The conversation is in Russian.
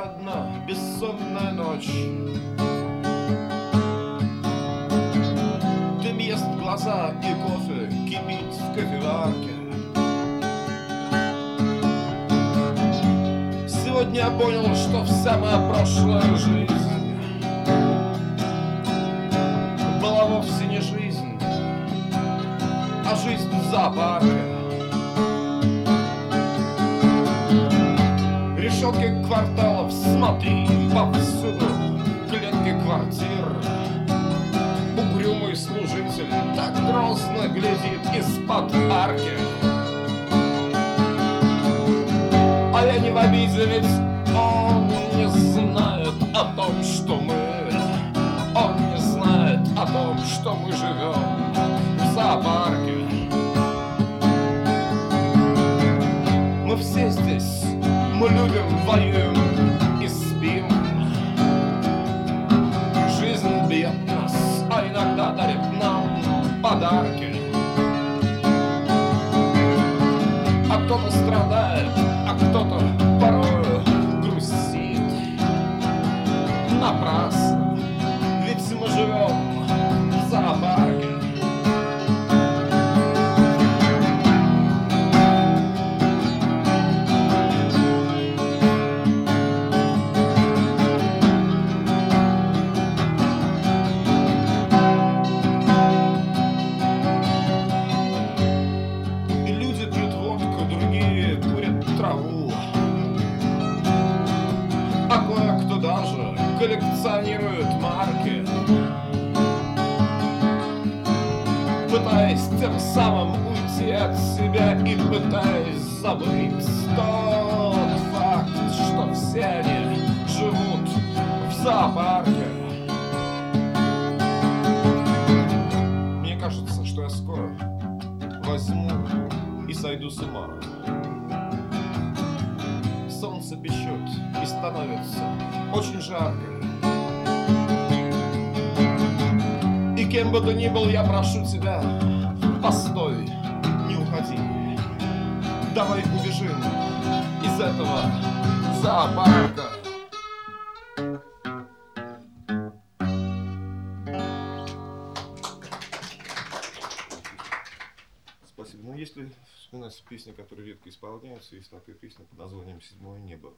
одна бессонная ночь. Дым ест глаза и кофе кипит в кофеварке. Сегодня я понял, что вся моя прошлая жизнь была вовсе не жизнь, а жизнь в зоопарке. Решетки кварталов, смотри, повсюду клетки квартир. Угрюмый служитель так грозно глядит из-под арки. А я не в обиде, ведь он не знает о том, что мы. Он не знает о том, что мы живем в зоопарке. Мы все здесь, мы любим, воюем и спим. Жизнь бьет нас, а иногда дарит нам подарки. А кто-то страдает, а кто-то порою грустит. Напрасно, ведь мы живем в зоопарке. А кое-кто даже коллекционирует марки, пытаясь тем самым уйти от себя и пытаясь забыть тот факт, что все они живут в зоопарке. Мне кажется, что я скоро возьму и сойду с ума. Солнце печет и становится очень жарко. И кем бы ты ни был, я прошу тебя, постой, не уходи. Давай убежим из этого зоопарка. Спасибо. Ну, если вспоминать песни, которые редко исполняются, есть такая песня под названием «Седьмое небо».